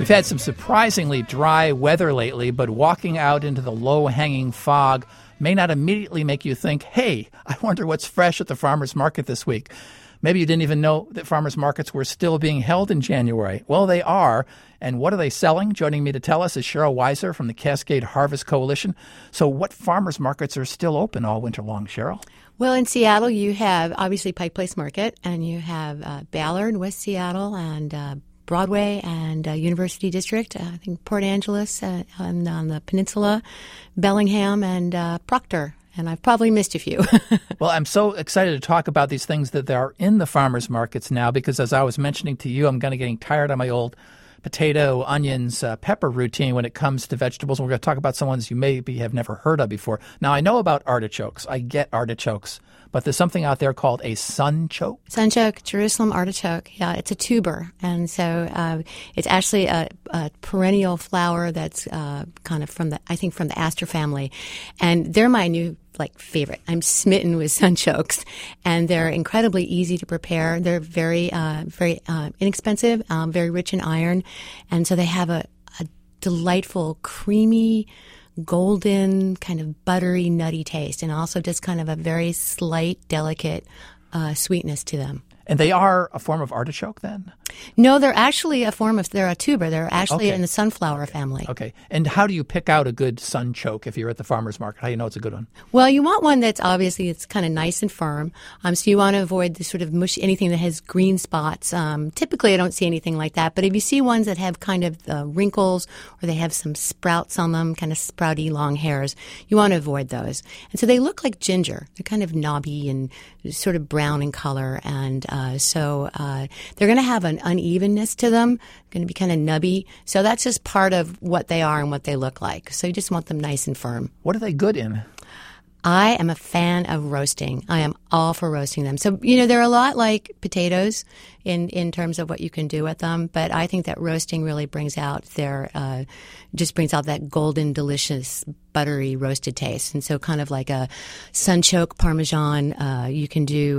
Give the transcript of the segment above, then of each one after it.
We've had some surprisingly dry weather lately, but walking out into the low-hanging fog may not immediately make you think, hey, I wonder what's fresh at the farmer's market this week. Maybe you didn't even know that farmers markets were still being held in January. Well, they are. And what are they selling? Joining me to tell us is Cheryl Weiser from the Cascade Harvest Coalition. So what farmers markets are still open all winter long, Cheryl? Well, in Seattle, you have obviously Pike Place Market, and you have Ballard, West Seattle, and Broadway and University District, I think Port Angeles on the peninsula, Bellingham, and Proctor. And I've probably missed a few. Well, I'm so excited to talk about these things that are in the farmers markets now because as I was mentioning to you, I'm kind of getting tired of my old potato, onions, pepper routine when it comes to vegetables. And we're going to talk about some ones you maybe have never heard of before. Now, I know about artichokes. I get artichokes. But there's something out there called a sunchoke. Sunchoke, Jerusalem artichoke. Yeah, it's a tuber. And so it's actually a perennial flower that's kind of from the aster family. And they're my new favorite. I'm smitten with sunchokes, and they're incredibly easy to prepare. They're very inexpensive, very rich in iron. And so they have a delightful, creamy, golden, kind of buttery, nutty taste, and also just kind of a very slight, delicate sweetness to them. And they are a form of artichoke then? No, they're actually they're a tuber. They're actually in the sunflower family. Okay. And how do you pick out a good sunchoke if you're at the farmer's market? How do you know it's a good one? Well, you want one that's obviously it's kind of nice and firm. So you want to avoid the sort of mushy, anything that has green spots. Typically, I don't see anything like that. But if you see ones that have kind of wrinkles or they have some sprouts on them, kind of sprouty long hairs, you want to avoid those. And so they look like ginger. They're kind of knobby and sort of brown in color. And so they're going to have an unevenness to them, going to be kind of nubby. So that's just part of what they are and what they look like. So you just want them nice and firm. What are they good in? I am a fan of roasting. I am all for roasting them. So, they're a lot like potatoes in terms of what you can do with them. But I think that roasting really brings out that golden, delicious, buttery roasted taste. And so kind of like a sunchoke Parmesan, you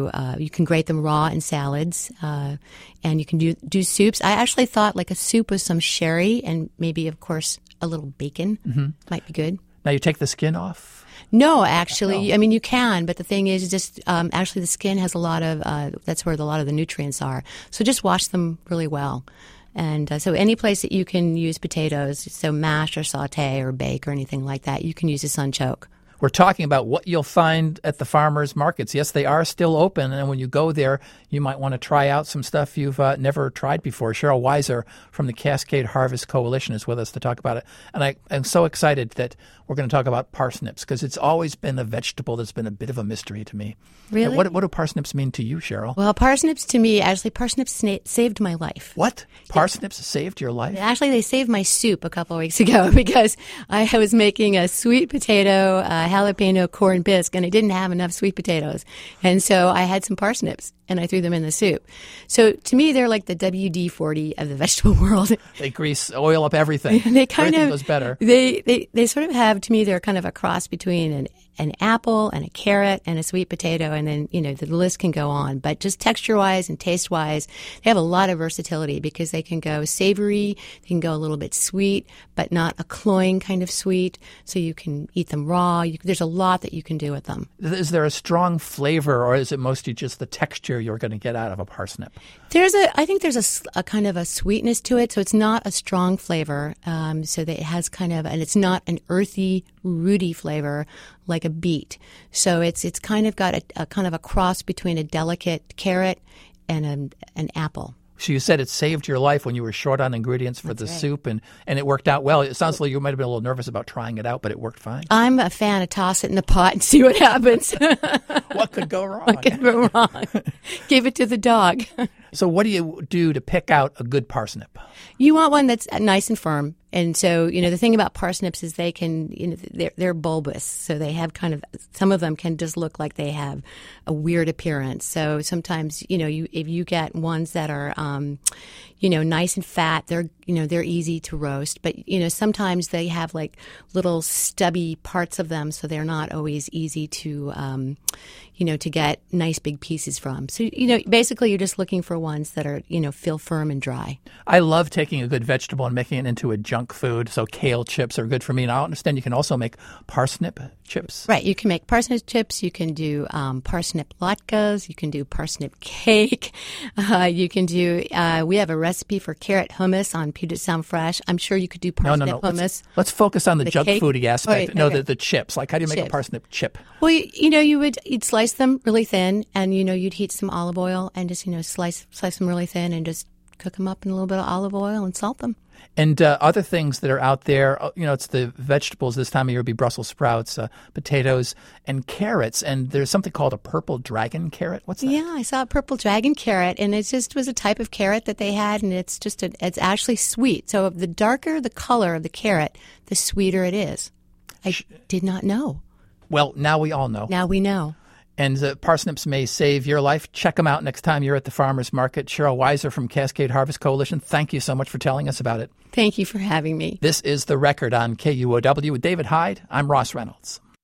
can grate them raw in salads, and you can do soups. I actually thought like a soup with some sherry and maybe, of course, a little bacon might be good. Now you take the skin off? No, actually, I mean, you can, but the thing is just actually the skin has a lot of, that's where a lot of the nutrients are. So just wash them really well. And so any place that you can use potatoes, so mash or saute or bake or anything like that, you can use a sunchoke. We're talking about what you'll find at the farmers markets. Yes, they are still open, and when you go there, you might want to try out some stuff you've never tried before. Cheryl Weiser from the Cascade Harvest Coalition is with us to talk about it. And I'm so excited that we're going to talk about parsnips because it's always been a vegetable that's been a bit of a mystery to me. Really? What do parsnips mean to you, Cheryl? Well, parsnips to me, actually, parsnips saved my life. What? Parsnips saved your life? Actually, they saved my soup a couple of weeks ago because I was making a sweet potato, jalapeno corn bisque, and I didn't have enough sweet potatoes. And so I had some parsnips, and I threw them in the soup. So to me, they're like the WD-40 of the vegetable world. They grease, oil up everything. Everything goes better. They sort of have, to me, they're kind of a cross between an apple and a carrot and a sweet potato, and then, the list can go on. But just texture-wise and taste-wise, they have a lot of versatility because they can go savory, they can go a little bit sweet, but not a cloying kind of sweet, so you can eat them raw. There's a lot that you can do with them. Is there a strong flavor, or is it mostly just the texture you're going to get out of a parsnip? I think there's a kind of a sweetness to it, so it's not a strong flavor, so that it has kind of, and it's not an earthy, rooty flavor like a beet. So it's kind of got a kind of a cross between a delicate carrot and an apple. So you said it saved your life when you were short on ingredients for the soup, and it worked out well. It sounds like you might have been a little nervous about trying it out, but it worked fine. I'm a fan of toss it in the pot and see what happens. What could go wrong? What could go wrong? Give it to the dog. So what do you do to pick out a good parsnip? You want one that's nice and firm. And so, the thing about parsnips is they can, they're bulbous. So they have kind of, some of them can just look like they have a weird appearance. So sometimes, if you get ones that are, nice and fat, they're easy to roast. But, sometimes they have like little stubby parts of them. So they're not always easy to, to get nice big pieces from. So, basically you're just looking for for ones that are, feel firm and dry. I love taking a good vegetable and making it into a junk food. So kale chips are good for me. And I understand you can also make parsnip chips. Right. You can make parsnip chips. You can do parsnip latkes. You can do parsnip cake. You can do, we have a recipe for carrot hummus on Puget Sound Fresh. I'm sure you could do parsnip hummus. Let's focus on the junk cake? foodie aspect. Okay. The chips. Like, how do you make a parsnip chip? Well, you'd slice them really thin, and you'd heat some olive oil and just slice them really thin and just cook them up in a little bit of olive oil and salt them. And other things that are out there, it's the vegetables this time of year would be Brussels sprouts, potatoes, and carrots. And there's something called a purple dragon carrot. What's that? Yeah, I saw a purple dragon carrot, and it just was a type of carrot that they had, and it's actually sweet. So the darker the color of the carrot, the sweeter it is. I did not know. Well, now we all know. Now we know. And parsnips may save your life. Check them out next time you're at the farmer's market. Cheryl Weiser from Cascade Harvest Coalition, thank you so much for telling us about it. Thank you for having me. This is The Record on KUOW with David Hyde. I'm Ross Reynolds.